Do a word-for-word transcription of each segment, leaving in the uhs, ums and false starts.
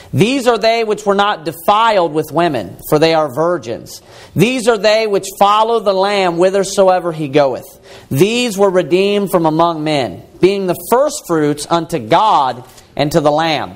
These are they which were not defiled with women, for they are virgins. These are they which follow the Lamb whithersoever he goeth. These were redeemed from among men, being the firstfruits unto God and to the Lamb.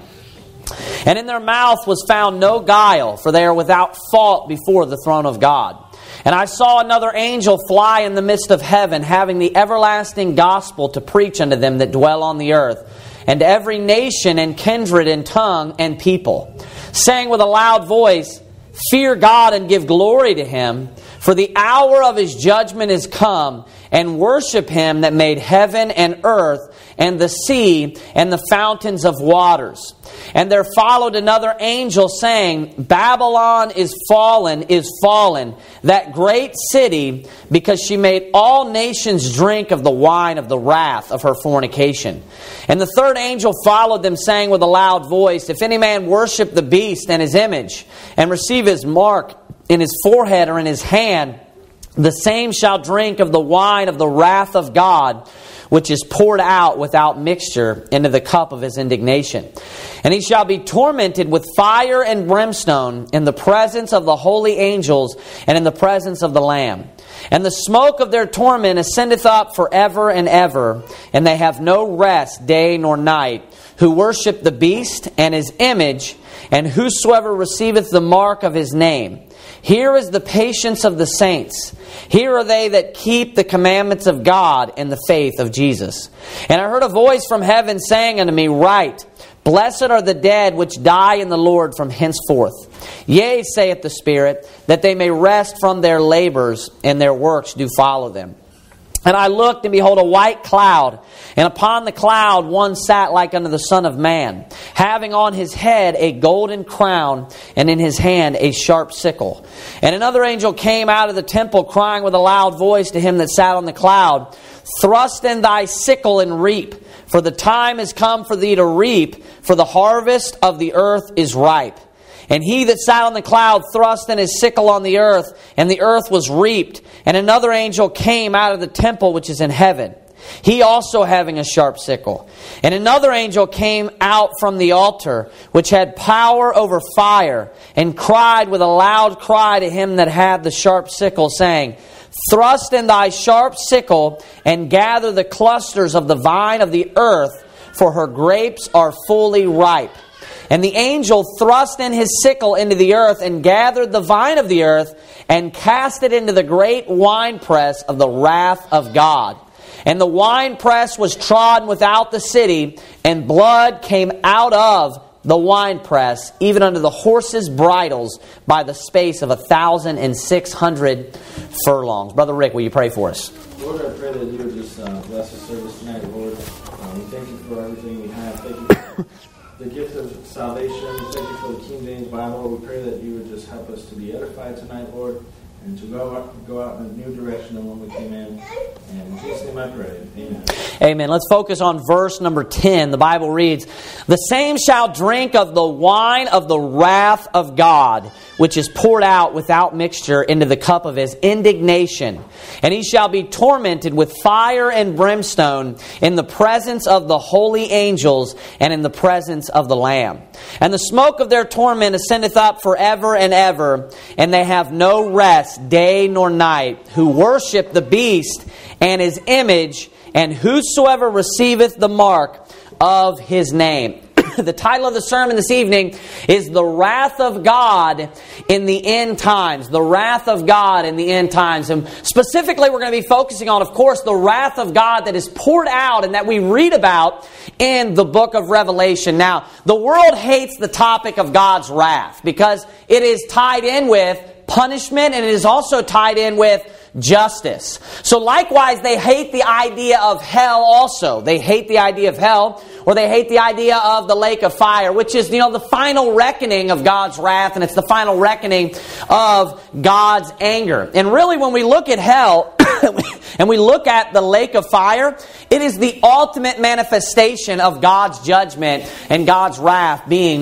And in their mouth was found no guile, for they are without fault before the throne of God. And I saw another angel fly in the midst of heaven, having the everlasting gospel to preach unto them that dwell on the earth, and to every nation and kindred and tongue and people, saying with a loud voice, Fear God and give glory to Him, for the hour of His judgment is come, and worship Him that made heaven and earth and the sea and the fountains of waters. And there followed another angel saying, Babylon is fallen, is fallen, that great city, because she made all nations drink of the wine of the wrath of her fornication. And the third angel followed them, saying with a loud voice, If any man worship the beast and his image, and receive his mark in his forehead or in his hand, the same shall drink of the wine of the wrath of God, which is poured out without mixture into the cup of His indignation. And he shall be tormented with fire and brimstone in the presence of the holy angels and in the presence of the Lamb. And the smoke of their torment ascendeth up forever and ever, and they have no rest day nor night, who worship the beast and his image, and whosoever receiveth the mark of his name. Here is the patience of the saints. Here are they that keep the commandments of God and the faith of Jesus. And I heard a voice from heaven saying unto me, Write, Blessed are the dead which die in the Lord from henceforth. Yea, saith the Spirit, that they may rest from their labors, and their works do follow them. And I looked, and behold, a white cloud, and upon the cloud one sat like unto the Son of Man, having on his head a golden crown, and in his hand a sharp sickle. And another angel came out of the temple, crying with a loud voice to him that sat on the cloud, Thrust in thy sickle and reap, for the time is come for thee to reap, for the harvest of the earth is ripe. And he that sat on the cloud thrust in his sickle on the earth, and the earth was reaped. And another angel came out of the temple which is in heaven, he also having a sharp sickle. And another angel came out from the altar, which had power over fire, and cried with a loud cry to him that had the sharp sickle, saying, Thrust in thy sharp sickle, and gather the clusters of the vine of the earth, for her grapes are fully ripe. And the angel thrust in his sickle into the earth, and gathered the vine of the earth, and cast it into the great winepress of the wrath of God. And the winepress was trodden without the city, and blood came out of the winepress, even unto the horses' bridles, by the space of a thousand and six hundred furlongs. Brother Rick, will you pray for us? Lord, I pray that you would just uh, bless the service tonight, Lord. Um, we thank you for everything we have. Thank you for the gift of salvation. Thank you for the King James Bible. We pray that you would just help us to be edified tonight, Lord, and to go out, go out in a new direction than when we came in. And in Jesus' name I pray. Amen. Amen. Let's focus on verse number ten. The Bible reads, The same shall drink of the wine of the wrath of God, which is poured out without mixture into the cup of His indignation. And he shall be tormented with fire and brimstone in the presence of the holy angels and in the presence of the Lamb. And the smoke of their torment ascendeth up forever and ever, and they have no rest day nor night, who worship the beast and his image, and whosoever receiveth the mark of his name. The title of the sermon this evening is The Wrath of God in the End Times. The Wrath of God in the End Times. And specifically we're going to be focusing on, of course, the wrath of God that is poured out and that we read about in the book of Revelation. Now, the world hates the topic of God's wrath because it is tied in with punishment, and it is also tied in with justice. So likewise, they hate the idea of hell also. They hate the idea of hell, or they hate the idea of the lake of fire, which is, you know, the final reckoning of God's wrath, and it's the final reckoning of God's anger. And really, when we look at hell, and we look at the lake of fire, it is the ultimate manifestation of God's judgment and God's wrath being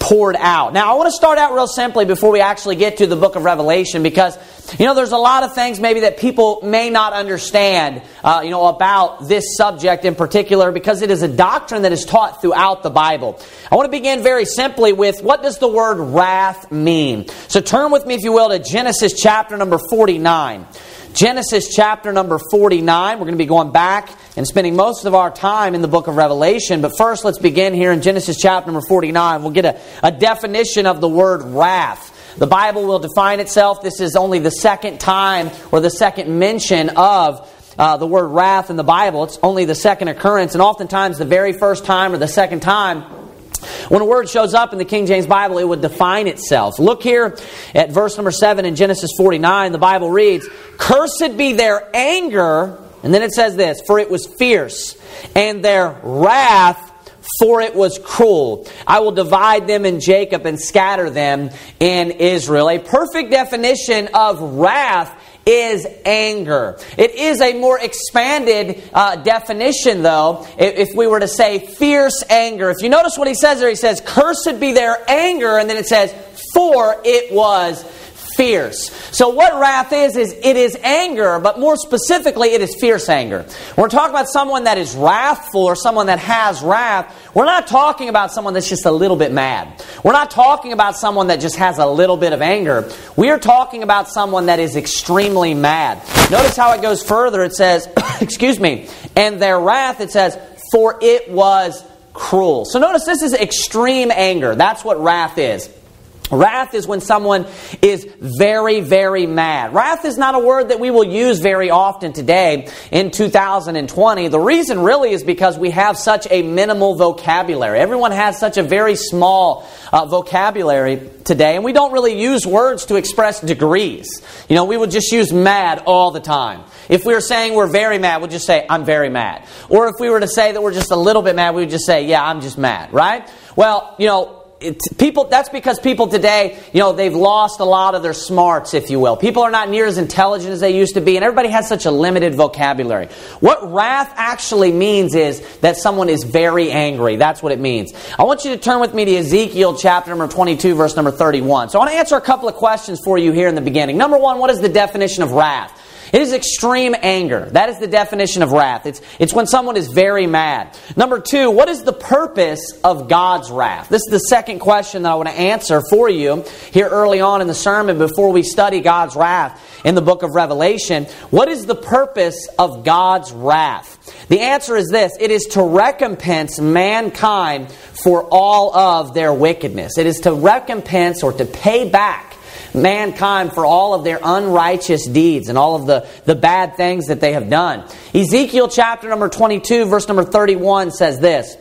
poured out. Now, I want to start out real simply before we actually get to the book of Revelation, because, you know, there's a lot of things maybe that people may not understand, uh, you know, about this subject in particular, because it is a doctrine that is taught throughout the Bible. I want to begin very simply with, what does the word wrath mean? So turn with me, if you will, to Genesis chapter number forty-nine. Genesis chapter number forty-nine. We're going to be going back and spending most of our time in the book of Revelation. But first, let's begin here in Genesis chapter number forty-nine. We'll get a, a definition of the word wrath. The Bible will define itself. This is only the second time or the second mention of uh, the word wrath in the Bible. It's only the second occurrence. And oftentimes the very first time or the second time, when a word shows up in the King James Bible, it would define itself. Look here at verse number seven in Genesis forty-nine. The Bible reads, "Cursed be their anger," and then it says this, "for it was fierce, and their wrath, for it was cruel. I will divide them in Jacob and scatter them in Israel." A perfect definition of wrath is anger. It is a more expanded uh, definition, though, if we were to say fierce anger. If you notice what he says there, he says, "Cursed be their anger," and then it says, "for it was fierce." So what wrath is, is it is anger, but more specifically, it is fierce anger. When we're talking about someone that is wrathful or someone that has wrath, we're not talking about someone that's just a little bit mad. We're not talking about someone that just has a little bit of anger. We are talking about someone that is extremely mad. Notice how it goes further. It says, excuse me, "and their wrath," it says, "for it was cruel." So notice this is extreme anger. That's what wrath is. Wrath is when someone is very, very mad. Wrath is not a word that we will use very often today in two thousand twenty. The reason really is because we have such a minimal vocabulary. Everyone has such a very small uh, vocabulary today, and we don't really use words to express degrees. You know, we would just use mad all the time. If we were saying we're very mad, we'd just say, "I'm very mad." Or if we were to say that we're just a little bit mad, we would just say, "Yeah, I'm just mad," right? Well, you know, It's people. That's because people today, you know, they've lost a lot of their smarts, if you will. People are not near as intelligent as they used to be, and everybody has such a limited vocabulary. What wrath actually means is that someone is very angry. That's what it means. I want you to turn with me to Ezekiel chapter number twenty-two, verse number thirty-one. So I want to answer a couple of questions for you here in the beginning. Number one, what is the definition of wrath? It is extreme anger. That is the definition of wrath. It's, it's when someone is very mad. Number two, what is the purpose of God's wrath? This is the second question that I want to answer for you here early on in the sermon before we study God's wrath in the book of Revelation. What is the purpose of God's wrath? The answer is this: it is to recompense mankind for all of their wickedness. It is to recompense or to pay back mankind for all of their unrighteous deeds and all of the, the bad things that they have done. Ezekiel chapter number twenty-two, verse number thirty-one says this: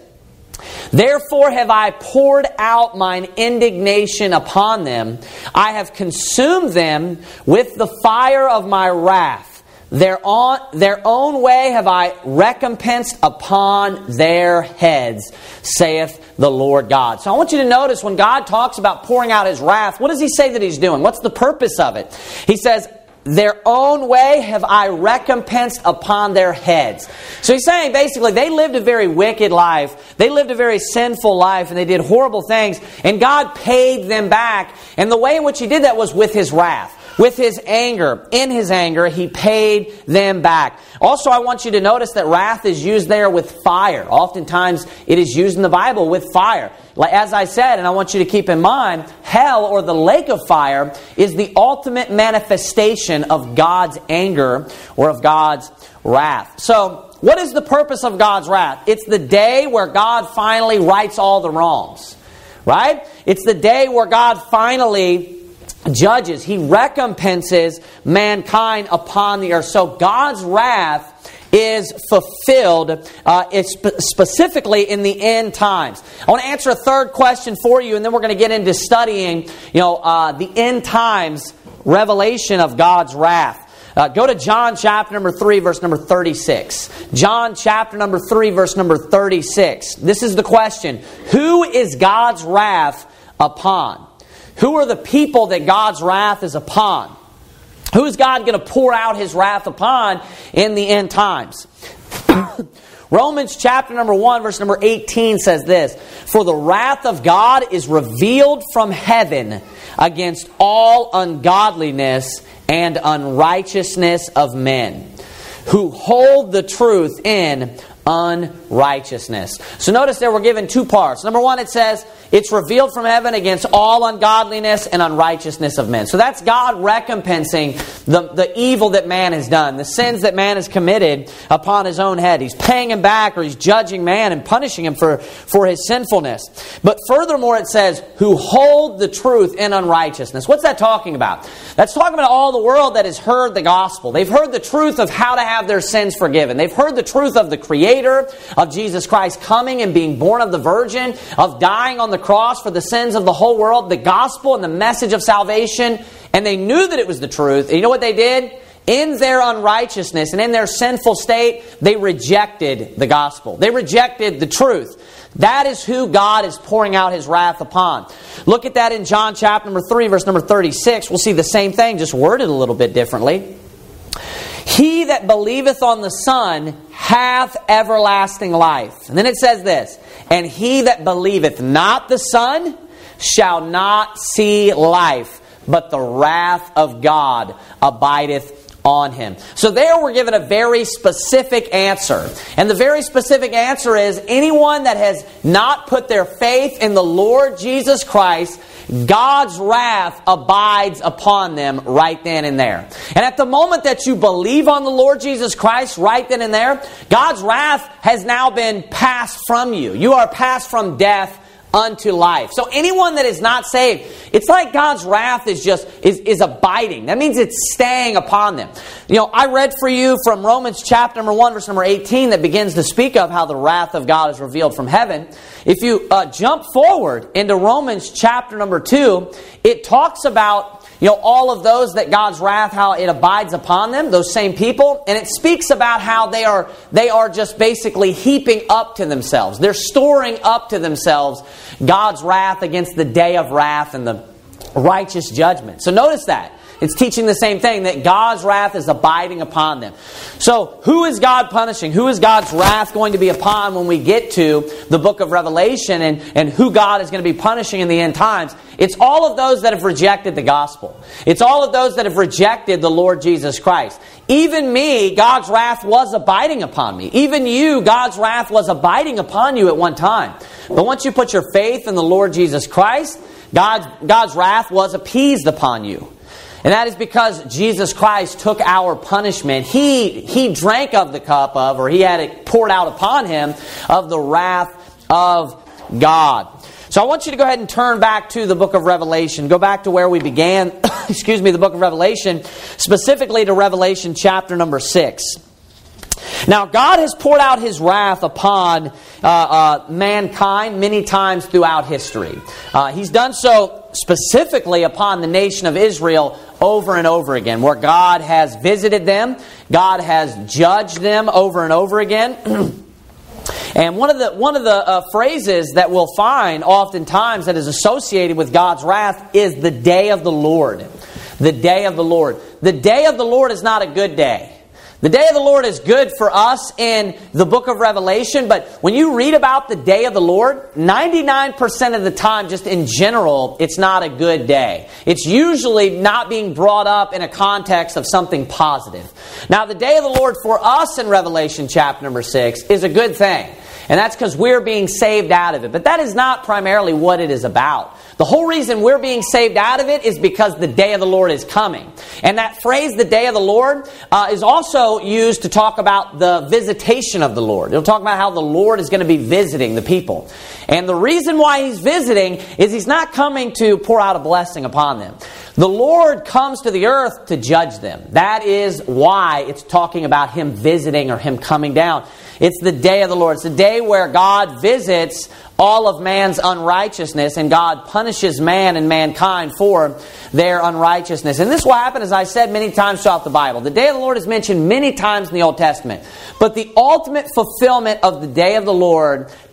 "Therefore have I poured out mine indignation upon them. I have consumed them with the fire of my wrath. Their own, their own way have I recompensed upon their heads, saith the Lord God." So I want you to notice when God talks about pouring out His wrath, what does He say that He's doing? What's the purpose of it? He says, "Their own way have I recompensed upon their heads." So He's saying basically they lived a very wicked life. They lived a very sinful life and they did horrible things. And God paid them back. And the way in which He did that was with His wrath. With His anger. In His anger, He paid them back. Also, I want you to notice that wrath is used there with fire. Oftentimes, it is used in the Bible with fire. As I said, and I want you to keep in mind, hell or the lake of fire is the ultimate manifestation of God's anger or of God's wrath. So, what is the purpose of God's wrath? It's the day where God finally rights all the wrongs. Right? It's the day where God finally judges. He recompenses mankind upon the earth. So God's wrath is fulfilled uh, it's spe- specifically in the end times. I want to answer a third question for you, and then we're going to get into studying, you know, uh, the end times revelation of God's wrath. Uh, go to John chapter number three, verse number thirty-six. John chapter number three, verse number thirty-six. This is the question: who is God's wrath upon? Who are the people that God's wrath is upon? Who is God going to pour out His wrath upon in the end times? Romans chapter number one, verse number eighteen says this, "For the wrath of God is revealed from heaven against all ungodliness and unrighteousness of men, who hold the truth in unrighteousness." So notice there we're given two parts. Number one, it says, it's revealed from heaven against all ungodliness and unrighteousness of men. So that's God recompensing the, the evil that man has done, the sins that man has committed upon his own head. He's paying him back, or he's judging man and punishing him for, for his sinfulness. But furthermore, it says, who hold the truth in unrighteousness. What's that talking about? That's talking about all the world that has heard the gospel. They've heard the truth of how to have their sins forgiven. They've heard the truth of the Creator, of Jesus Christ coming and being born of the Virgin, of dying on the cross for the sins of the whole world, the gospel and the message of salvation, and they knew that it was the truth. And you know what they did? In their unrighteousness and in their sinful state, they rejected the gospel. They rejected the truth. That is who God is pouring out His wrath upon. Look at that in John chapter number three, verse number thirty-six. We'll see the same thing, just worded a little bit differently. "He that believeth on the Son hath everlasting life." And then it says this, "And he that believeth not the Son shall not see life, but the wrath of God abideth on him." So there we're given a very specific answer. And the very specific answer is, anyone that has not put their faith in the Lord Jesus Christ, God's wrath abides upon them right then and there. And at the moment that you believe on the Lord Jesus Christ right then and there, God's wrath has now been passed from you. You are passed from death unto life. So anyone that is not saved, it's like God's wrath is just is, is abiding. That means it's staying upon them. You know, I read for you from Romans chapter number one, verse number eighteen, that begins to speak of how the wrath of God is revealed from heaven. If you uh, jump forward into Romans chapter number two, it talks about, you know, all of those that God's wrath, how it abides upon them, those same people. And it speaks about how they are they are just basically heaping up to themselves. They're storing up to themselves God's wrath against the day of wrath and the righteous judgment. So notice that. It's teaching the same thing, that God's wrath is abiding upon them. So who is God punishing? Who is God's wrath going to be upon when we get to the book of Revelation, and, and who God is going to be punishing in the end times? It's all of those that have rejected the gospel. It's all of those that have rejected the Lord Jesus Christ. Even me, God's wrath was abiding upon me. Even you, God's wrath was abiding upon you at one time. But once you put your faith in the Lord Jesus Christ, God's, God's wrath was appeased upon you. And that is because Jesus Christ took our punishment. He, he drank of the cup of, or He had it poured out upon Him, of the wrath of God. So I want you to go ahead and turn back to the book of Revelation. Go back to where we began, excuse me, the book of Revelation, specifically to Revelation chapter number six. Now, God has poured out His wrath upon uh, uh, mankind many times throughout history. Uh, he's done so specifically upon the nation of Israel over and over again, where God has visited them, God has judged them over and over again. And one of the one of the uh, phrases that we'll find oftentimes that is associated with God's wrath is the day of the Lord. The day of the Lord. The day of the Lord is not a good day. The day of the Lord is good for us in the book of Revelation, but when you read about the day of the Lord, ninety-nine percent of the time, just in general, it's not a good day. It's usually not being brought up in a context of something positive. Now, the day of the Lord for us in Revelation chapter number six is a good thing. And that's because we're being saved out of it. But that is not primarily what it is about. The whole reason we're being saved out of it is because the day of the Lord is coming. And that phrase, the day of the Lord, uh, is also used to talk about the visitation of the Lord. It'll talk about how the Lord is going to be visiting the people. And the reason why He's visiting is He's not coming to pour out a blessing upon them. The Lord comes to the earth to judge them. That is why it's talking about Him visiting or Him coming down. It's the day of the Lord. It's the day where God visits all of man's unrighteousness and God punishes man and mankind for their unrighteousness. And this will happen, as I said, many times throughout the Bible. The day of the Lord is mentioned many times in the Old Testament. But the ultimate fulfillment of the day of the Lord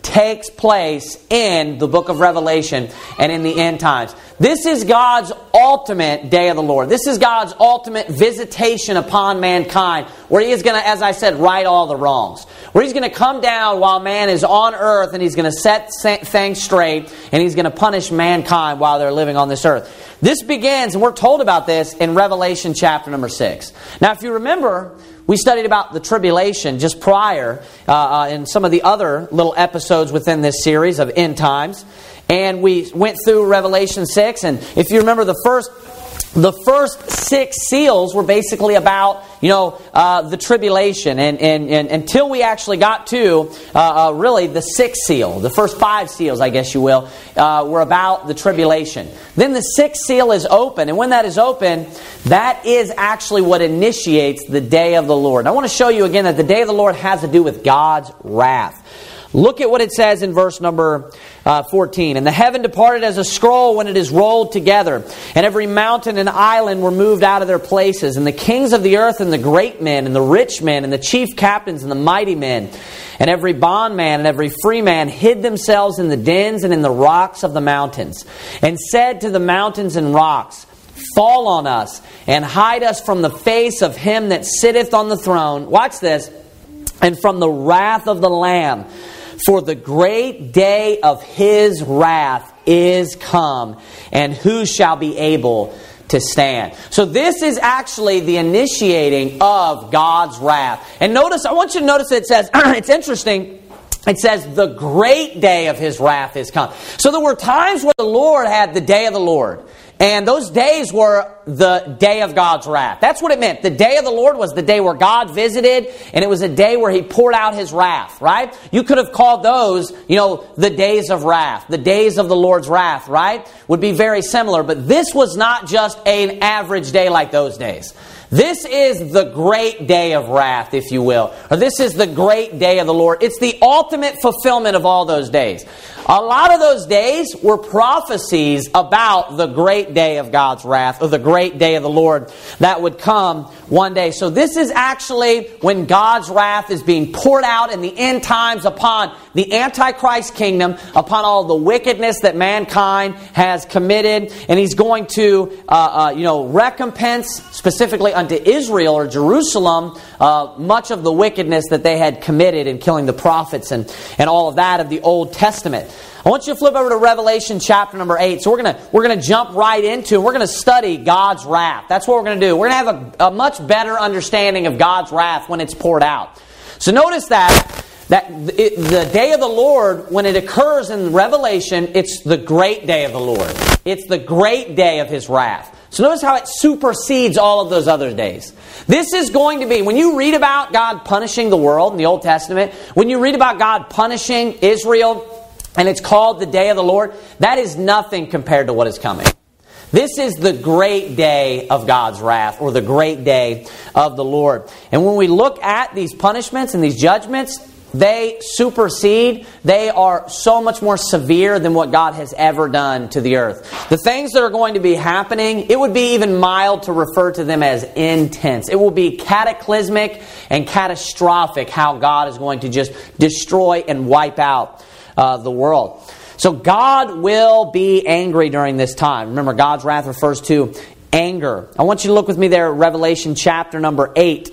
takes place in the book of Revelation and in the end times. This is God's ultimate day of the Lord. This is God's ultimate visitation upon mankind, where He is going to, as I said, right all the wrongs. Where He's going to come down while man is on earth, and He's going to set things straight, and He's going to punish mankind while they're living on this earth. This begins, and we're told about this in Revelation chapter number six. Now, if you remember, we studied about the tribulation just prior uh, uh, in some of the other little episodes within this series of end times. And we went through Revelation six. And if you remember, the first the first six seals were basically about, you know, uh, the tribulation. And, and, and until we actually got to uh, uh, really the sixth seal, the first five seals, I guess you will, uh, were about the tribulation. Then the sixth seal is open. And when that is open, that is actually what initiates the day of the Lord. And I want to show you again that the day of the Lord has to do with God's wrath. Look at what it says in verse number uh, fourteen. And the heaven departed as a scroll when it is rolled together. And every mountain and island were moved out of their places. And the kings of the earth and the great men and the rich men and the chief captains and the mighty men and every bondman and every free man hid themselves in the dens and in the rocks of the mountains. And said to the mountains and rocks, fall on us and hide us from the face of Him that sitteth on the throne. Watch this. And from the wrath of the Lamb. For the great day of His wrath is come, and who shall be able to stand? So this is actually the initiating of God's wrath. And notice, I want you to notice it says, it's interesting, it says the great day of His wrath is come. So there were times where the Lord had the day of the Lord. And those days were the day of God's wrath. That's what it meant. The day of the Lord was the day where God visited, and it was a day where He poured out His wrath, right? You could have called those, you know, the days of wrath. The days of the Lord's wrath, right? Would be very similar. But this was not just an average day like those days. This is the great day of wrath, if you will. Or this is the great day of the Lord. It's the ultimate fulfillment of all those days. A lot of those days were prophecies about the great day of God's wrath, or the great day of the Lord that would come one day. So this is actually when God's wrath is being poured out in the end times upon the Antichrist kingdom, upon all the wickedness that mankind has committed. And He's going to, uh, uh, you know, recompense specifically unto Israel or Jerusalem uh, much of the wickedness that they had committed in killing the prophets and, and all of that of the Old Testament. I want you to flip over to Revelation chapter number eight. So we're going to we're going to jump right into, we're going to study God's wrath. That's what we're going to do. We're going to have a, a much better understanding of God's wrath when it's poured out. So notice that that it, the day of the Lord, when it occurs in Revelation, it's the great day of the Lord. It's the great day of His wrath. So notice how it supersedes all of those other days. This is going to be, when you read about God punishing the world in the Old Testament, when you read about God punishing Israel, and it's called the day of the Lord, that is nothing compared to what is coming. This is the great day of God's wrath, or the great day of the Lord. And when we look at these punishments and these judgments, they supersede, they are so much more severe than what God has ever done to the earth. The things that are going to be happening, it would be even mild to refer to them as intense. It will be cataclysmic and catastrophic how God is going to just destroy and wipe out uh, the world. So God will be angry during this time. Remember, God's wrath refers to anger. I want you to look with me there at Revelation chapter number eight.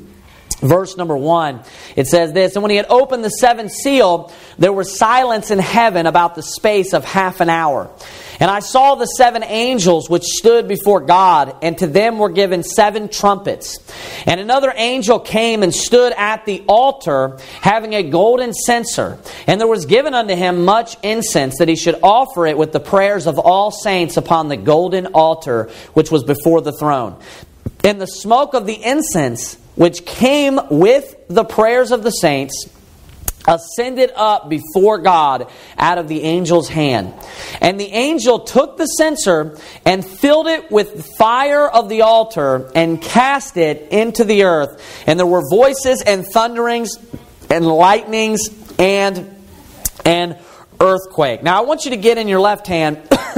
Verse number one, it says this, and when He had opened the seventh seal, there was silence in heaven about the space of half an hour. And I saw the seven angels which stood before God, and to them were given seven trumpets. And another angel came and stood at the altar, having a golden censer. And there was given unto him much incense, that he should offer it with the prayers of all saints upon the golden altar which was before the throne. And the smoke of the incense, which came with the prayers of the saints, ascended up before God out of the angel's hand. And the angel took the censer and filled it with fire of the altar and cast it into the earth. And there were voices and thunderings and lightnings and and earthquake. Now I want you to get in your left hand,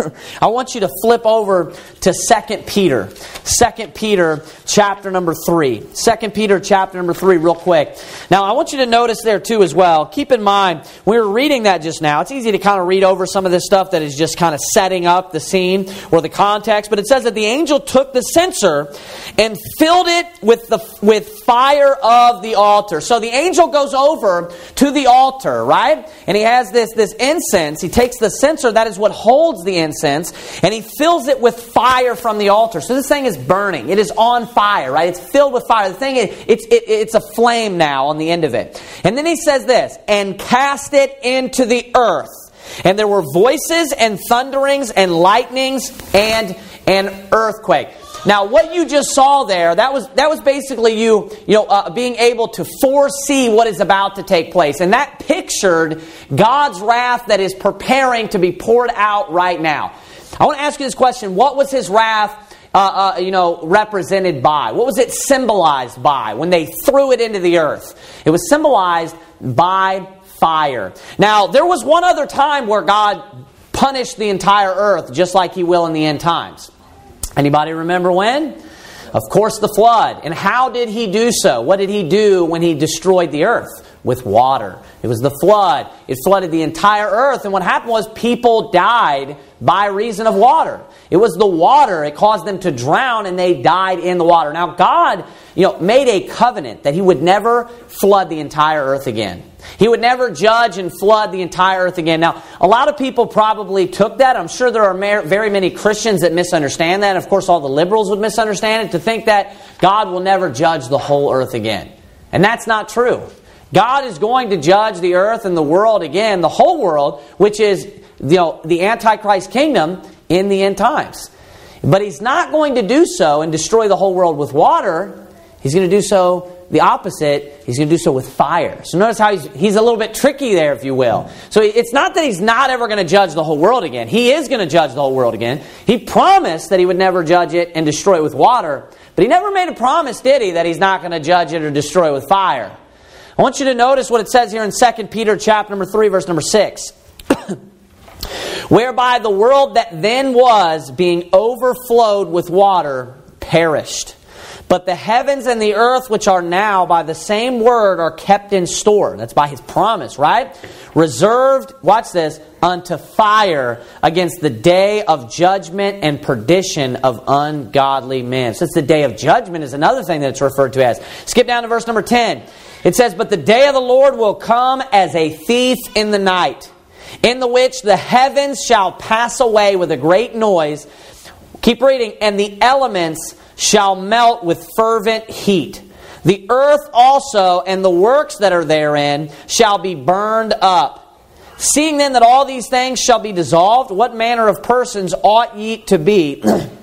I want you to flip over to Second Peter. Second Peter chapter number three. Second Peter chapter number three real quick. Now I want you to notice there too as well. Keep in mind, we were reading that just now. It's easy to kind of read over some of this stuff that is just kind of setting up the scene or the context. But it says that the angel took the censer and filled it with the with fire of the altar. So the angel goes over to the altar, right? And he has this, this incense. He takes the censer, that is what holds the incense, and he fills it with fire from the altar. So this thing is burning. It is on fire, right? It's filled with fire. The thing is, it's, it, it's a flame now on the end of it. And then he says this, and cast it into the earth. And there were voices and thunderings and lightnings and an earthquake. Now, what you just saw there, that was that was basically you, you know, uh, being able to foresee what is about to take place. And that pictured God's wrath that is preparing to be poured out right now. I want to ask you this question. What was His wrath, uh, uh, you know, represented by? What was it symbolized by when they threw it into the earth? It was symbolized by fire. Now, there was one other time where God punished the entire earth, just like He will in the end times. Anybody remember when? Of course, the flood. And how did He do so? What did He do when He destroyed the earth? With water. It was the flood. It flooded the entire earth. And what happened was people died by reason of water. It was the water. It caused them to drown and they died in the water. Now God, you know, made a covenant that He would never flood the entire earth again. He would never judge and flood the entire earth again. Now, a lot of people probably took that. I'm sure there are very many Christians that misunderstand that. Of course, all the liberals would misunderstand it to think that God will never judge the whole earth again. And that's not true. God is going to judge the earth and the world again, the whole world, which is, you know, the Antichrist kingdom in the end times. But He's not going to do so and destroy the whole world with water. He's going to do so the opposite. He's going to do so with fire. So notice how he's, he's a little bit tricky there, if you will. So it's not that He's not ever going to judge the whole world again. He is going to judge the whole world again. He promised that He would never judge it and destroy it with water. But He never made a promise, did He, that He's not going to judge it or destroy it with fire. I want you to notice what it says here in Second Peter chapter number three, verse number six. Whereby the world that then was, being overflowed with water, perished. But the heavens and the earth which are now by the same word are kept in store. That's by His promise, right? Reserved, watch this, unto fire against the day of judgment and perdition of ungodly men. So it's the day of judgment is another thing that it's referred to as. Skip down to verse number ten. It says, but the day of the Lord will come as a thief in the night, in the which the heavens shall pass away with a great noise. Keep reading. And the elements shall melt with fervent heat. The earth also and the works that are therein shall be burned up. Seeing then that all these things shall be dissolved, what manner of persons ought ye to be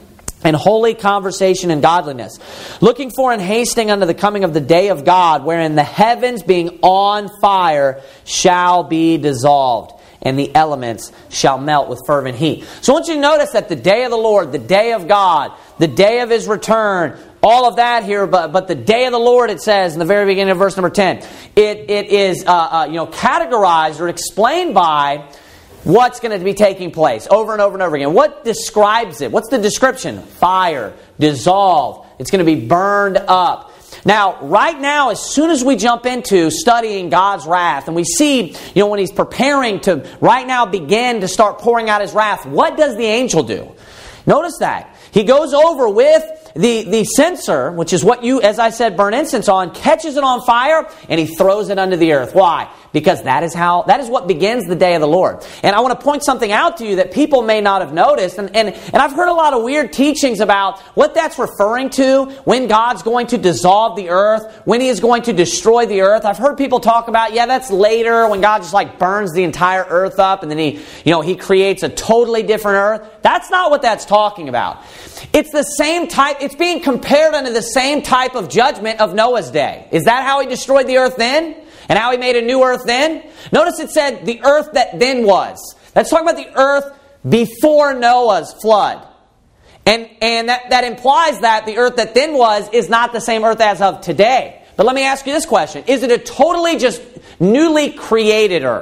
in holy conversation and godliness, looking for and hasting unto the coming of the day of God, wherein the heavens being on fire shall be dissolved, and the elements shall melt with fervent heat. So I want you to notice that the day of the Lord, the day of God, the day of His return, all of that here, but, but the day of the Lord, it says in the very beginning of verse number ten, it, it is uh, uh, you know categorized or explained by what's going to be taking place over and over and over again. What describes it? What's the description? Fire, dissolve. It's going to be burned up. Now, right now, as soon as we jump into studying God's wrath, and we see, you know, when He's preparing to right now begin to start pouring out His wrath, what does the angel do? Notice that. He goes over with the, the censer, which is what you, as I said, burn incense on, catches it on fire, and he throws it under the earth. Why? Because that is how that is what begins the day of the Lord. And I want to point something out to you that people may not have noticed. And, and, and I've heard a lot of weird teachings about what that's referring to, when God's going to dissolve the earth, when He is going to destroy the earth. I've heard people talk about, yeah, that's later, when God just like burns the entire earth up and then He, you know, He creates a totally different earth. That's not what that's talking about. It's the same type, it's being compared unto the same type of judgment of Noah's day. Is that how He destroyed the earth then? And how He made a new earth then? Notice it said the earth that then was. Let's talk about the earth before Noah's flood. And, and that, that implies that the earth that then was is not the same earth as of today. But let me ask you this question. Is it a totally just newly created earth?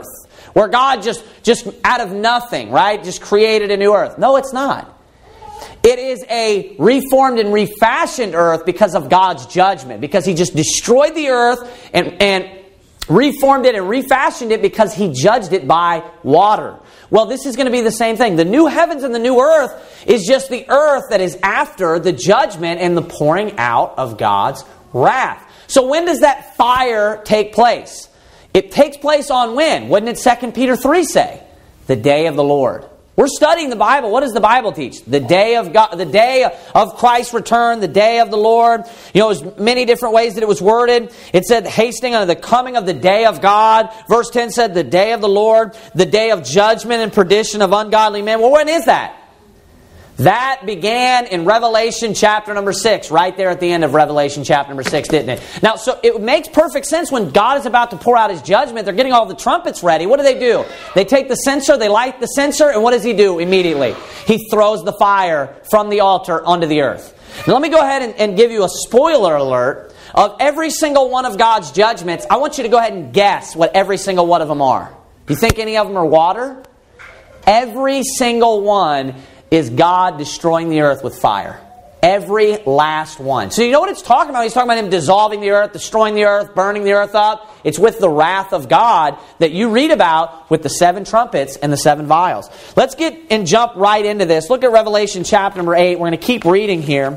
where God just, just out of nothing, right, just created a new earth. No, it's not. It is a reformed and refashioned earth because of God's judgment. Because He just destroyed the earth and, and reformed it and refashioned it because He judged it by water. Well, this is going to be the same thing. The new heavens and the new earth is just the earth that is after the judgment and the pouring out of God's wrath. So when does that fire take place? It takes place on when? Wouldn't it Second Peter three say? The day of the Lord. We're studying the Bible. What does the Bible teach? The day of God, the day of Christ's return, the day of the Lord. You know, there's many different ways that it was worded. It said hastening unto the coming of the day of God. Verse ten said the day of the Lord, the day of judgment and perdition of ungodly men. Well, when is that? That began in Revelation chapter number six, right there at the end of Revelation chapter number six, didn't it? Now, so it makes perfect sense when God is about to pour out His judgment. They're getting all the trumpets ready. What do they do? They take the censer, they light the censer, and what does He do immediately? He throws the fire from the altar onto the earth. Now, let me go ahead and, and give you a spoiler alert of every single one of God's judgments. I want you to go ahead and guess what every single one of them are. Do you think any of them are water? Every single one is God destroying the earth with fire. Every last one. So you know what it's talking about? He's talking about Him dissolving the earth, destroying the earth, burning the earth up. It's with the wrath of God that you read about with the seven trumpets and the seven vials. Let's get and jump right into this. Look at Revelation chapter number eight. We're going to keep reading here.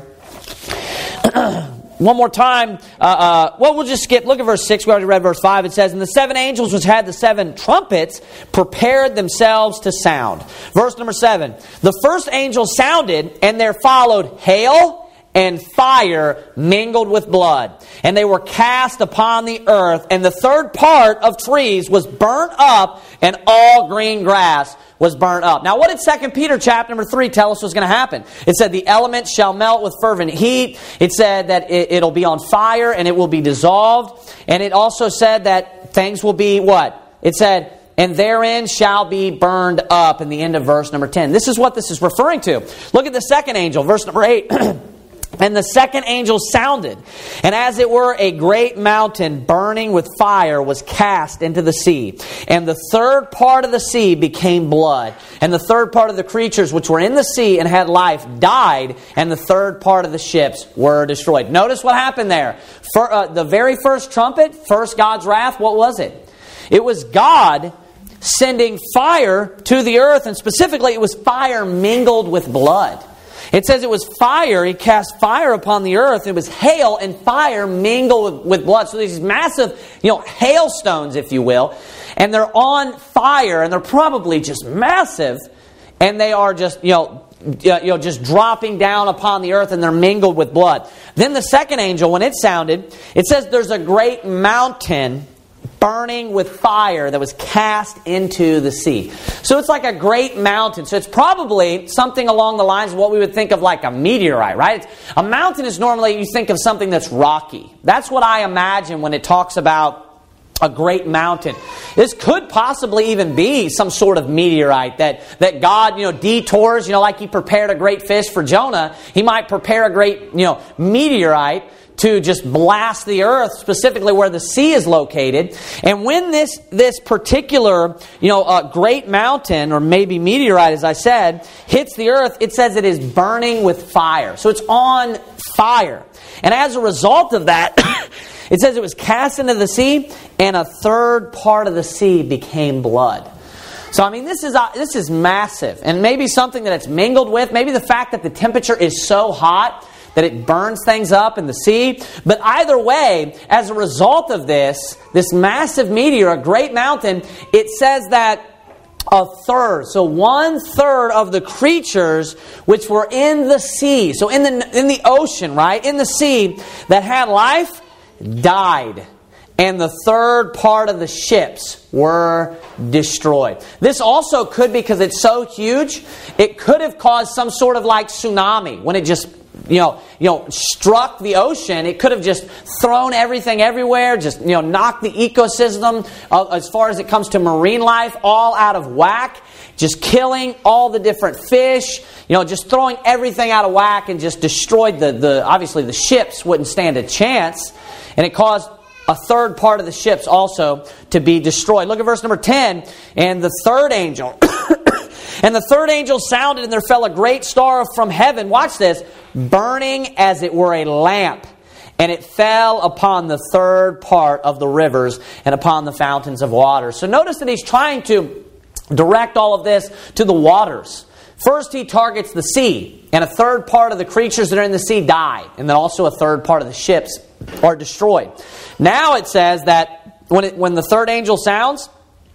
One more time. Uh, uh, well, we'll just skip. Look at verse six. We already read verse five. It says, and the seven angels which had the seven trumpets prepared themselves to sound. Verse number seven. The first angel sounded, and there followed hail and fire mingled with blood. And they were cast upon the earth. And the third part of trees was burnt up, and all green grass was burnt up. Now, what did Second Peter chapter number three tell us was going to happen? It said the elements shall melt with fervent heat. It said that it, it'll be on fire and it will be dissolved. And it also said that things will be what? It said, and therein shall be burned up in the end of verse number ten. This is what this is referring to. Look at the second angel, verse number eight. And the second angel sounded, and as it were a great mountain burning with fire was cast into the sea. And the third part of the sea became blood. And the third part of the creatures which were in the sea and had life died. And the third part of the ships were destroyed. Notice what happened there. For, uh, the very first trumpet, first God's wrath, what was it? It was God sending fire to the earth. And specifically it was fire mingled with blood. It says it was fire. He cast fire upon the earth. It was hail and fire mingled with, with blood. So these massive, you know, hailstones, if you will. And they're on fire. And they're probably just massive. And they are just, you know, you know, just dropping down upon the earth. And they're mingled with blood. Then the second angel, when it sounded, it says there's a great mountain burning with fire that was cast into the sea. So it's like a great mountain. So it's probably something along the lines of what we would think of like a meteorite, right? A mountain is normally, you think of something that's rocky. That's what I imagine when it talks about a great mountain. This could possibly even be some sort of meteorite that, that God, you know, detours, you know, like He prepared a great fish for Jonah. He might prepare a great, you know, meteorite to just blast the earth, specifically where the sea is located. And when this this particular, you know, uh, great mountain, or maybe meteorite, as I said, hits the earth, it says it is burning with fire. So it's on fire. And as a result of that, it says it was cast into the sea, and a third part of the sea became blood. So, I mean, this is uh, this is massive. And maybe something that it's mingled with, maybe the fact that the temperature is so hot that it burns things up in the sea. But either way, as a result of this, this massive meteor, a great mountain, it says that a third, so one third of the creatures which were in the sea, so in the in the ocean, right, in the sea, that had life, died. And the third part of the ships were destroyed. This also could be, because it's so huge, it could have caused some sort of like tsunami when it just You know, you know, struck the ocean. It could have just thrown everything everywhere, just, you know, knocked the ecosystem uh, as far as it comes to marine life all out of whack, just killing all the different fish, you know, just throwing everything out of whack, and just destroyed the, the obviously the ships wouldn't stand a chance. And it caused a third part of the ships also to be destroyed. Look at verse number ten. And the third angel, and the third angel sounded, and there fell a great star from heaven. Watch this. Burning as it were a lamp. And it fell upon the third part of the rivers and upon the fountains of water. So notice that he's trying to direct all of this to the waters. First he targets the sea, and a third part of the creatures that are in the sea die. And then also a third part of the ships are destroyed. Now it says that when, it, when the third angel sounds,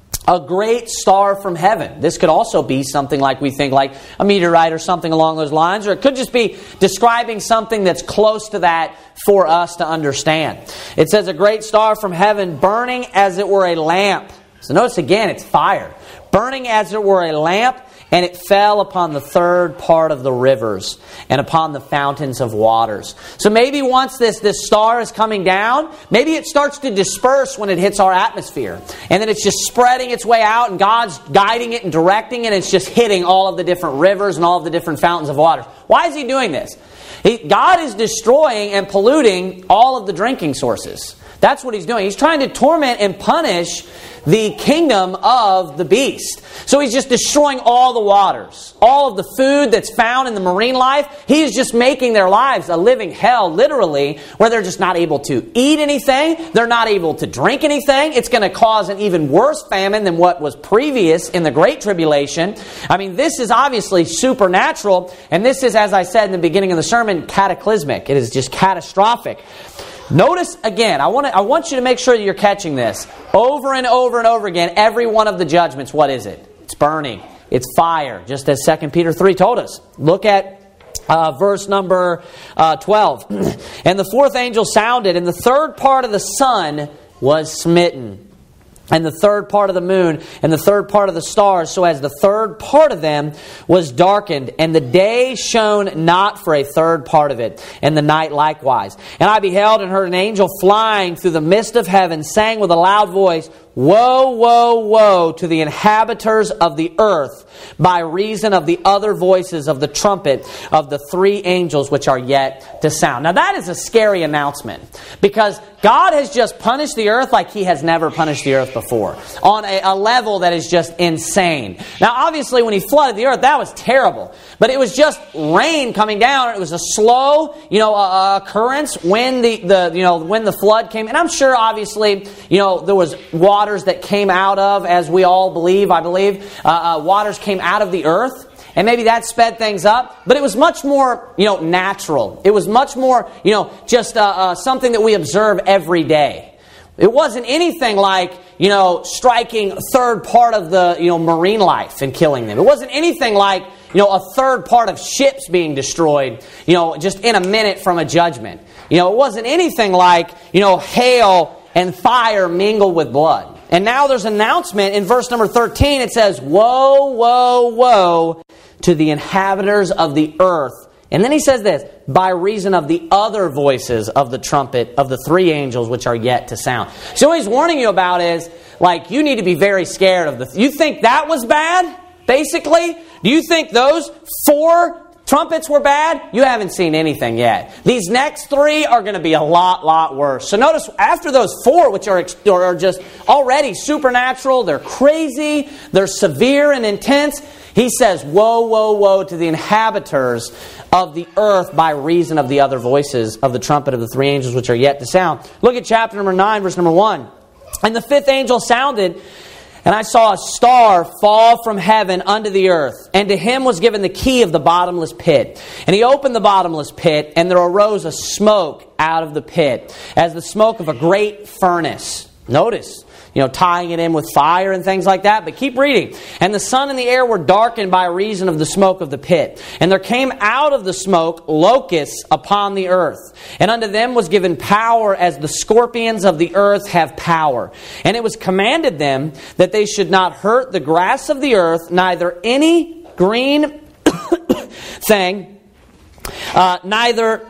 a great star from heaven. This could also be something like we think like a meteorite or something along those lines. Or it could just be describing something that's close to that for us to understand. It says a great star from heaven burning as it were a lamp. So notice again, it's fire. Burning as it were a lamp. And it fell upon the third part of the rivers and upon the fountains of waters. So maybe once this, this star is coming down, maybe it starts to disperse when it hits our atmosphere. And then it's just spreading its way out and God's guiding it and directing it. And it's just hitting all of the different rivers and all of the different fountains of waters. Why is He doing this? He, God is destroying and polluting all of the drinking sources. That's what He's doing. He's trying to torment and punish the kingdom of the beast. So He's just destroying all the waters. All of the food that's found in the marine life. He is just making their lives a living hell, literally, where they're just not able to eat anything. They're not able to drink anything. It's going to cause an even worse famine than what was previous in the Great Tribulation. I mean, this is obviously supernatural. And this is, as I said in the beginning of the sermon, cataclysmic. It is just catastrophic. Notice again, I want to, I want you to make sure that you're catching this. Over and over and over again, every one of the judgments, what is it? It's burning. It's fire, just as Second Peter three told us. Look at uh, verse number uh, twelve. And the fourth angel sounded, and the third part of the sun was smitten. And the third part of the moon, and the third part of the stars, so as the third part of them was darkened, and the day shone not for a third part of it, and the night likewise. And I beheld and heard an angel flying through the midst of heaven, saying with a loud voice, Woe, woe, woe to the inhabitants of the earth, by reason of the other voices of the trumpet of the three angels which are yet to sound. Now that is a scary announcement, because God has just punished the earth like He has never punished the earth before, on a, a level that is just insane. Now obviously when He flooded the earth, that was terrible, but it was just rain coming down. It was a slow, you know, uh, occurrence when the, the, you know, when the flood came. And I'm sure obviously, you know, there was water that came out of, as we all believe, I believe, uh, uh, waters came out of the earth. And maybe that sped things up. But it was much more, you know, natural. It was much more, you know, just uh, uh, something that we observe every day. It wasn't anything like, you know, striking a third part of the, you know, marine life and killing them. It wasn't anything like, you know, a third part of ships being destroyed, you know, just in a minute from a judgment. You know, it wasn't anything like, you know, hail and fire mingled with blood. And now there's an announcement in verse number thirteen. It says, Woe, woe, woe to the inhabitants of the earth. And then he says this, by reason of the other voices of the trumpet of the three angels which are yet to sound. So what he's warning you about is, like, you need to be very scared of the... You think that was bad, basically? Do you think those four trumpets were bad? You haven't seen anything yet. These next three are going to be a lot, lot worse. So notice, after those four, which are, are just already supernatural, they're crazy, they're severe and intense, he says, Woe, woe, woe to the inhabitants of the earth by reason of the other voices of the trumpet of the three angels which are yet to sound. Look at chapter number nine, verse number one. And the fifth angel sounded, and I saw a star fall from heaven unto the earth, and to him was given the key of the bottomless pit. And he opened the bottomless pit, and there arose a smoke out of the pit, as the smoke of a great furnace. Notice, you know, tying it in with fire and things like that. But keep reading. And the sun and the air were darkened by reason of the smoke of the pit. And there came out of the smoke locusts upon the earth. And unto them was given power as the scorpions of the earth have power. And it was commanded them that they should not hurt the grass of the earth, neither any green thing, uh, neither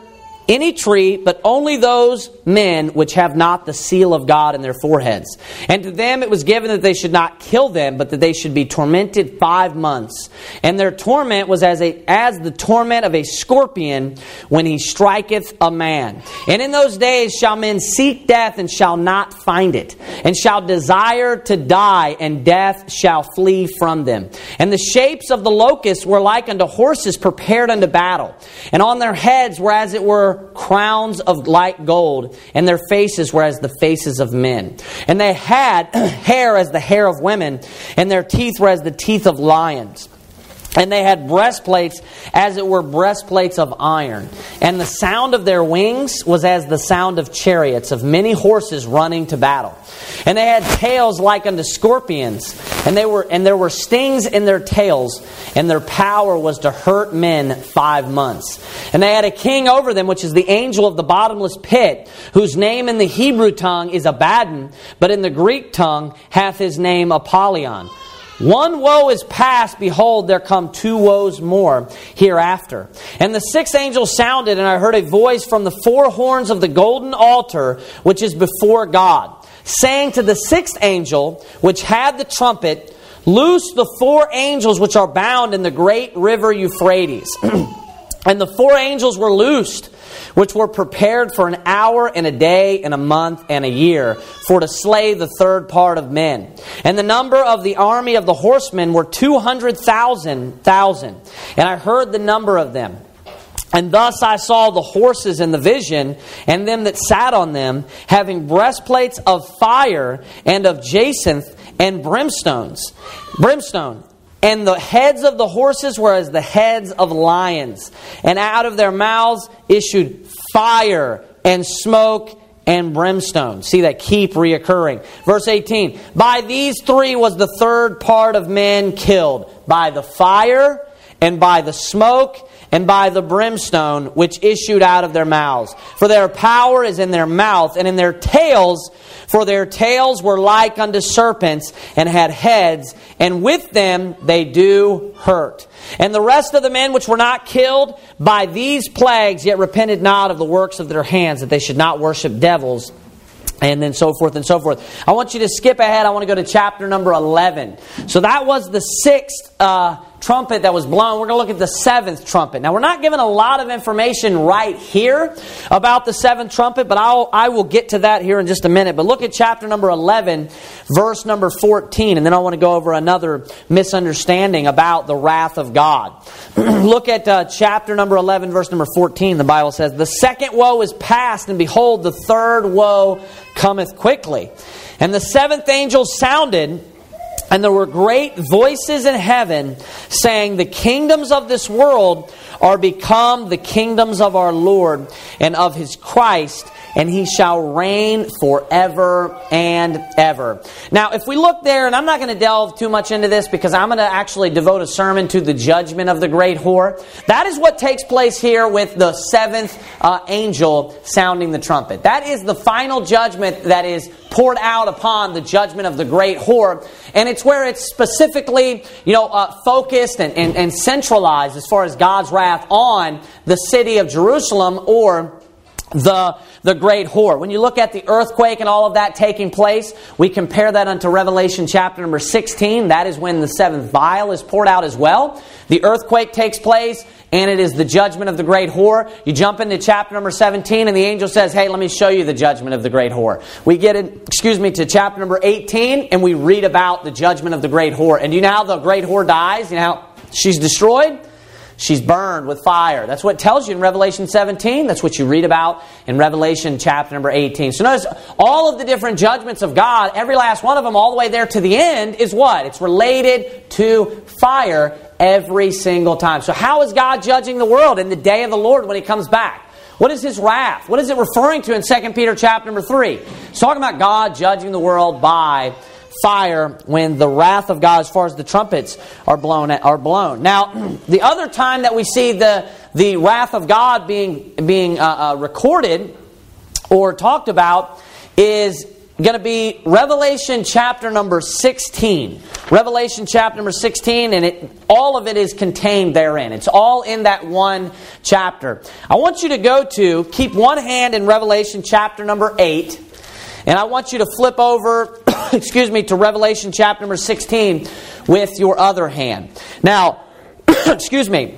any tree, but only those men which have not the seal of God in their foreheads. And to them it was given that they should not kill them, but that they should be tormented five months. And their torment was as a as the torment of a scorpion when he striketh a man. And in those days shall men seek death, and shall not find it, and shall desire to die, and death shall flee from them. And the shapes of the locusts were like unto horses prepared unto battle. And on their heads were as it were crowns of light gold, and their faces were as the faces of men. And they had hair as the hair of women, and their teeth were as the teeth of lions. And they had breastplates as it were breastplates of iron. And the sound of their wings was as the sound of chariots, of many horses running to battle. And they had tails like unto scorpions, and they were and there were stings in their tails, and their power was to hurt men five months. And they had a king over them, which is the angel of the bottomless pit, whose name in the Hebrew tongue is Abaddon, but in the Greek tongue hath his name Apollyon. One woe is past, behold, there come two woes more hereafter. And the sixth angel sounded, and I heard a voice from the four horns of the golden altar, which is before God, saying to the sixth angel, which had the trumpet, loose the four angels which are bound in the great river Euphrates. And the four angels were loosed, which were prepared for an hour and a day and a month and a year, for to slay the third part of men. And the number of the army of the horsemen were two hundred thousand thousand. And I heard the number of them. And thus I saw the horses in the vision, and them that sat on them, having breastplates of fire and of jacinth and brimstones, brimstone. And the heads of the horses were as the heads of lions. And out of their mouths issued fire and smoke and brimstone. See that keep reoccurring. Verse eighteen. By these three was the third part of men killed. By the fire and by the smoke and by the brimstone which issued out of their mouths. For their power is in their mouth, and in their tails, for their tails were like unto serpents, and had heads, and with them they do hurt. And the rest of the men which were not killed by these plagues, yet repented not of the works of their hands, that they should not worship devils, and then so forth and so forth. I want you to skip ahead. I want to go to chapter number eleven. So that was the sixth uh, trumpet that was blown. We're going to look at the seventh trumpet. Now, we're not given a lot of information right here about the seventh trumpet, but I'll, I will get to that here in just a minute. But look at chapter number eleven, verse number fourteen, and then I want to go over another misunderstanding about the wrath of God. Look at uh, chapter number eleven, verse number fourteen. The Bible says, the second woe is past, and behold, the third woe cometh quickly. And the seventh angel sounded, and there were great voices in heaven, saying, the kingdoms of this world are become the kingdoms of our Lord and of His Christ, and He shall reign forever and ever. Now, if we look there, and I'm not going to delve too much into this because I'm going to actually devote a sermon to the judgment of the great whore. That is what takes place here with the seventh uh, angel sounding the trumpet. That is the final judgment that is poured out upon the judgment of the great whore. And it's where it's specifically, you know, uh, focused and, and, and centralized as far as God's wrath on the city of Jerusalem, or the the great whore. When you look at the earthquake and all of that taking place, we compare that unto Revelation chapter number sixteen. That is when the seventh vial is poured out as well. The earthquake takes place, and it is the judgment of the great whore. You jump into chapter number seventeen, and the angel says, hey, let me show you the judgment of the great whore. We get it, excuse me, to chapter number eighteen, and we read about the judgment of the great whore. And do you know how the great whore dies? You know how she's destroyed? She's burned with fire. That's what it tells you in Revelation seventeen. That's what you read about in Revelation chapter number eighteen. So notice all of the different judgments of God, every last one of them all the way there to the end is what? It's related to fire every single time. So how is God judging the world in the day of the Lord when He comes back? What is His wrath? What is it referring to in Second Peter chapter number three? It's talking about God judging the world by fire when the wrath of God, as far as the trumpets are blown, are blown. Now, the other time that we see the the wrath of God being being uh, uh, recorded or talked about is going to be Revelation chapter number sixteen. Revelation chapter number sixteen, and it all of it is contained therein. It's all in that one chapter. I want you to go to, keep one hand in Revelation chapter number eight, and I want you to flip over, excuse me, to Revelation chapter number sixteen with your other hand. Now, excuse me,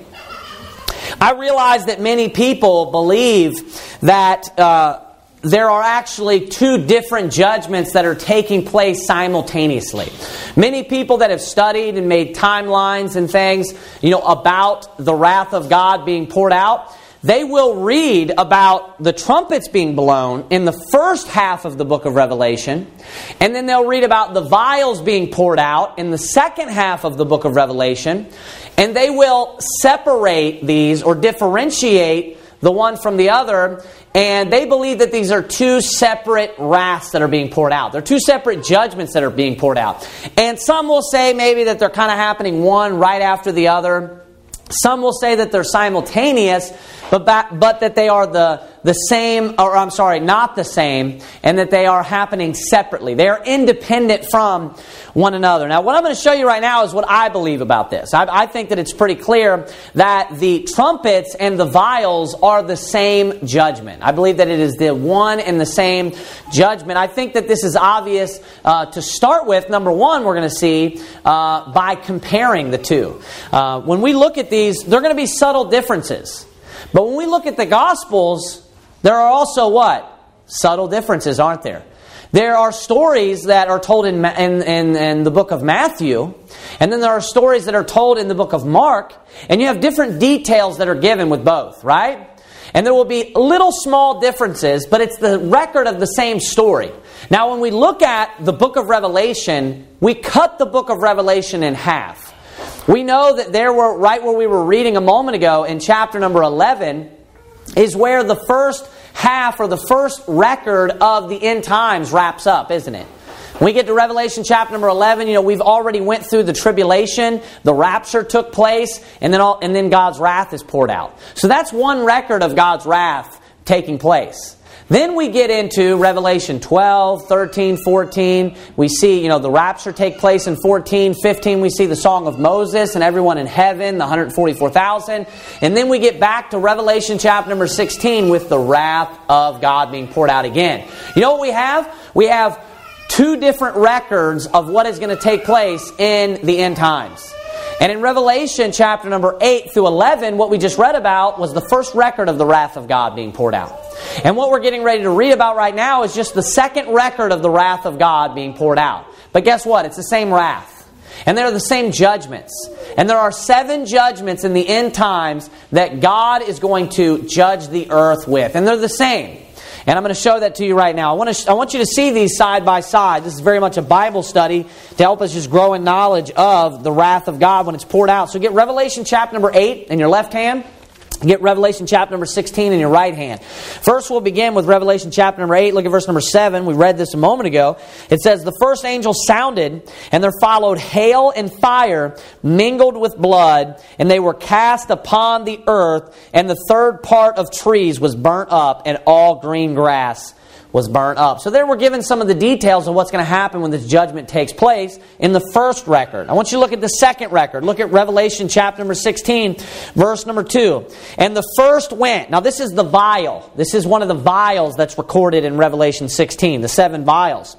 I realize that many people believe that uh, there are actually two different judgments that are taking place simultaneously. Many people that have studied and made timelines and things, you know, about the wrath of God being poured out, they will read about the trumpets being blown in the first half of the book of Revelation, and then they'll read about the vials being poured out in the second half of the book of Revelation, and they will separate these or differentiate the one from the other, and they believe that these are two separate wraths that are being poured out. They're two separate judgments that are being poured out. And some will say maybe that they're kind of happening one right after the other. Some will say that they're simultaneous, but back, but that they are the, the same, or I'm sorry, not the same, and that they are happening separately. They are independent from one another. Now, what I'm going to show you right now is what I believe about this. I, I think that it's pretty clear that the trumpets and the vials are the same judgment. I believe that it is the one and the same judgment. I think that this is obvious uh, to start with. Number one, we're going to see uh, by comparing the two. Uh, when we look at these, there are going to be subtle differences. But when we look at the Gospels, there are also what? Subtle differences, aren't there? There are stories that are told in, in, in, in the book of Matthew, and then there are stories that are told in the book of Mark, and you have different details that are given with both, right? And there will be little small differences, but it's the record of the same story. Now, when we look at the book of Revelation, we cut the book of Revelation in half. We know that there were, right where we were reading a moment ago in chapter number eleven, is where the first half or the first record of the end times wraps up, isn't it? When we get to Revelation chapter number eleven, you know, we've already went through the tribulation, the rapture took place, and then all, and then God's wrath is poured out. So that's one record of God's wrath taking place. Then we get into Revelation twelve, thirteen, fourteen. We see, you know, the rapture take place in fourteen, fifteen. We see the Song of Moses and everyone in heaven, the one hundred forty-four thousand. And then we get back to Revelation chapter number sixteen with the wrath of God being poured out again. You know what we have? We have two different records of what is going to take place in the end times. And in Revelation chapter number eight through eleven, what we just read about was the first record of the wrath of God being poured out. And what we're getting ready to read about right now is just the second record of the wrath of God being poured out. But guess what? It's the same wrath. And they're the same judgments. And there are seven judgments in the end times that God is going to judge the earth with. And they're the same. And I'm going to show that to you right now. I want to, I want you to see these side by side. This is very much a Bible study to help us just grow in knowledge of the wrath of God when it's poured out. So get Revelation chapter number eight in your left hand. Get Revelation chapter number sixteen in your right hand. First we'll begin with Revelation chapter number eight. Look at verse number seven. We read this a moment ago. It says, "The first angel sounded, and there followed hail and fire mingled with blood, and they were cast upon the earth, and the third part of trees was burnt up, and all green grass was burnt up." So there we're given some of the details of what's going to happen when this judgment takes place in the first record. I want you to look at the second record. Look at Revelation chapter number sixteen, verse number two. "And the first went." Now this is the vial. This is one of the vials that's recorded in Revelation sixteen, the seven vials.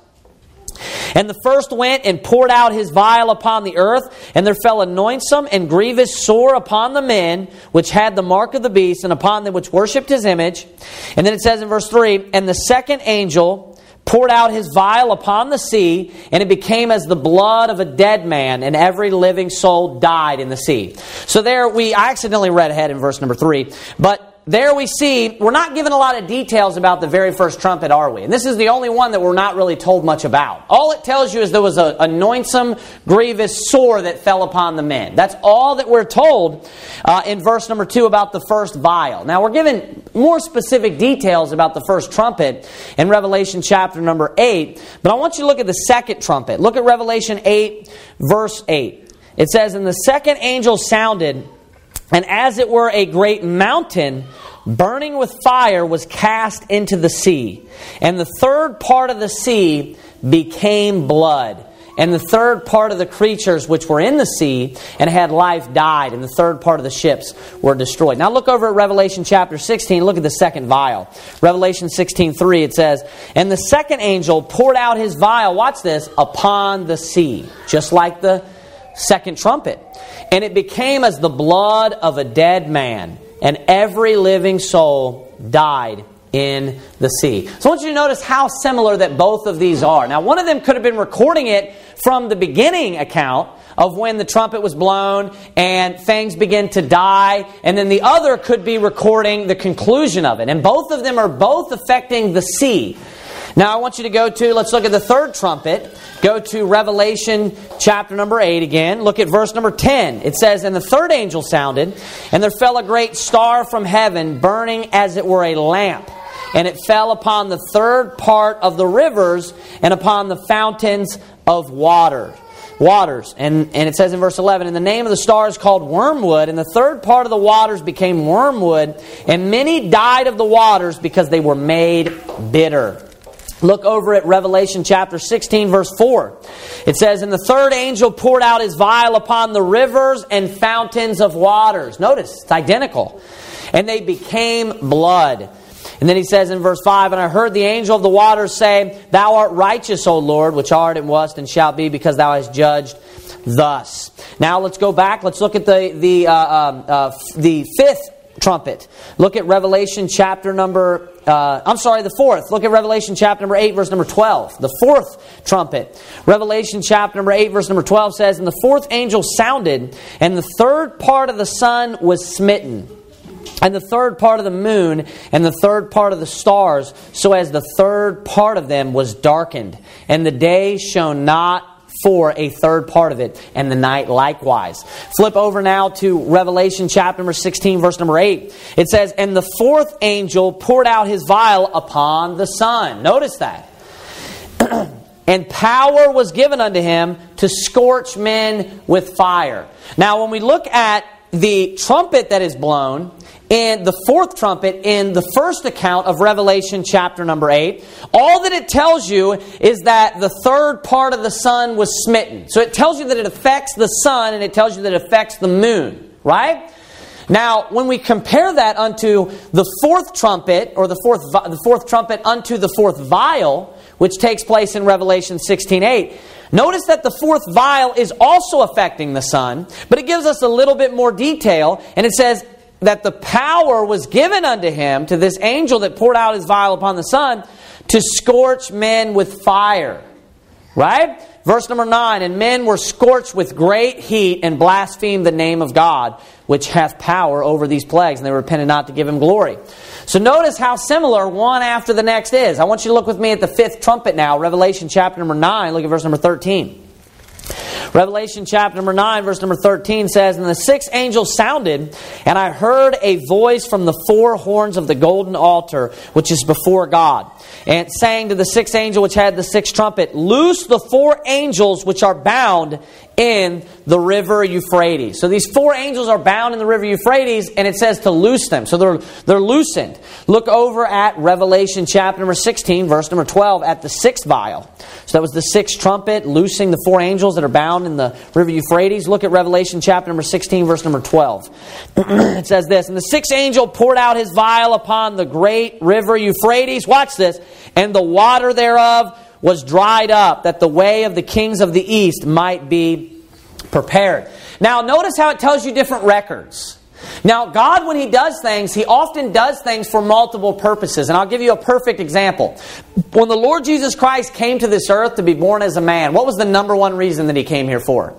"And the first went and poured out his vial upon the earth, and there fell a noisome and grievous sore upon the men which had the mark of the beast, and upon them which worshipped his image." And then it says in verse three, "And the second angel poured out his vial upon the sea, and it became as the blood of a dead man, and every living soul died in the sea." So there we, I accidentally read ahead in verse number three, but there we see, we're not given a lot of details about the very first trumpet, are we? And this is the only one that we're not really told much about. All it tells you is there was a, a noisome, grievous sore that fell upon the men. That's all that we're told uh, in verse number two about the first vial. Now we're given more specific details about the first trumpet in Revelation chapter number eight. But I want you to look at the second trumpet. Look at Revelation eight, verse eight. It says, "And the second angel sounded, and as it were a great mountain burning with fire was cast into the sea. And the third part of the sea became blood. and the third part of the creatures which were in the sea and had life died, and the third part of the ships were destroyed. Now look over at Revelation chapter sixteen. Look at the second vial. Revelation sixteen three, it says, "And the second angel poured out his vial," watch this, "upon the sea," just like the second trumpet. "And it became as the blood of a dead man, and every living soul died in the sea." So I want you to notice how similar that both of these are. Now, one of them could have been recording it from the beginning account of when the trumpet was blown and things begin to die, and then the other could be recording the conclusion of it. And both of them are both affecting the sea. Now I want you to go to, let's look at the third trumpet. Go to Revelation chapter number eight again. Look at verse number ten. It says, "And the third angel sounded, and there fell a great star from heaven, burning as it were a lamp. And it fell upon the third part of the rivers and upon the fountains of water." Waters. And, and it says in verse eleven, "And the name of the star is called Wormwood, and the third part of the waters became wormwood, and many died of the waters because they were made bitter." Look over at Revelation chapter sixteen, verse four. It says, "And the third angel poured out his vial upon the rivers and fountains of waters." Notice, it's identical. "And they became blood." And then he says in verse five, "And I heard the angel of the waters say, Thou art righteous, O Lord, which art and wast and shalt be, because thou hast judged thus." Now let's go back. Let's look at the the uh, um, uh, the fifth trumpet. Look at Revelation chapter number, uh, I'm sorry, the fourth. Look at Revelation chapter number eight, verse number twelve. The fourth trumpet. Revelation chapter number eight, verse number twelve says, "And the fourth angel sounded, and the third part of the sun was smitten, and the third part of the moon, and the third part of the stars, so as the third part of them was darkened. And the day shone not for a third part of it, and the night likewise." Flip over now to Revelation chapter number sixteen, verse number eight. It says, "And the fourth angel poured out his vial upon the sun." Notice that. "And power was given unto him to scorch men with fire." Now when we look at the trumpet that is blown, and the fourth trumpet in the first account of Revelation chapter number eight, all that it tells you is that the third part of the sun was smitten. So it tells you that it affects the sun, and it tells you that it affects the moon, right? Now, when we compare that unto the fourth trumpet, or the fourth the fourth trumpet unto the fourth vial, which takes place in Revelation sixteen eight, notice that the fourth vial is also affecting the sun, but it gives us a little bit more detail, and it says that the power was given unto him, to this angel that poured out his vial upon the sun, to scorch men with fire. Right? Verse number nine, "And men were scorched with great heat, and blasphemed the name of God, which hath power over these plagues, and they repented not to give him glory." So notice how similar one after the next is. I want you to look with me at the fifth trumpet now, Revelation chapter number nine. Look at verse number thirteen. Revelation chapter number nine, verse number thirteen says, "And the sixth angel sounded, and I heard a voice from the four horns of the golden altar, which is before God, and saying to the sixth angel which had the sixth trumpet, Loose the four angels which are bound in the river Euphrates." So these four angels are bound in the river Euphrates, and it says to loose them. So they're they're loosened. Look over at Revelation chapter number sixteen, verse number twelve, at the sixth vial. So that was the sixth trumpet, loosing the four angels that are bound in the river Euphrates. Look at Revelation chapter number sixteen, verse number twelve. It says this, "And the sixth angel poured out his vial upon the great river Euphrates." Watch this. "And the water thereof was dried up, that the way of the kings of the east might be prepared." Now notice how it tells you different records. Now God, when He does things, He often does things for multiple purposes. And I'll give you a perfect example. When the Lord Jesus Christ came to this earth to be born as a man, what was the number one reason that He came here for?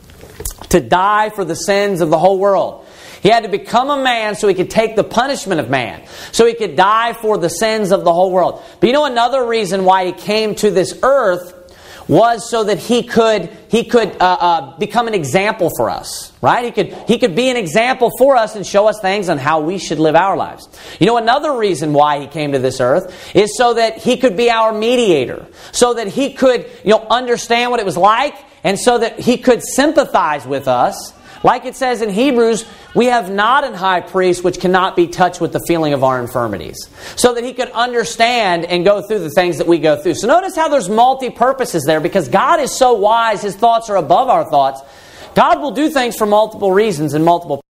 To die for the sins of the whole world. He had to become a man so He could take the punishment of man. So He could die for the sins of the whole world. But you know another reason why He came to this earth was so that He could He could uh, uh, become an example for us. Right? He could He could be an example for us and show us things on how we should live our lives. You know another reason why He came to this earth is so that He could be our mediator. So that He could, you know, understand what it was like, and so that He could sympathize with us Like it says in Hebrews, we have not an high priest which cannot be touched with the feeling of our infirmities. So that he could understand and go through the things that we go through. So notice how there's multi-purposes there, because God is so wise, His thoughts are above our thoughts. God will do things for multiple reasons and multiple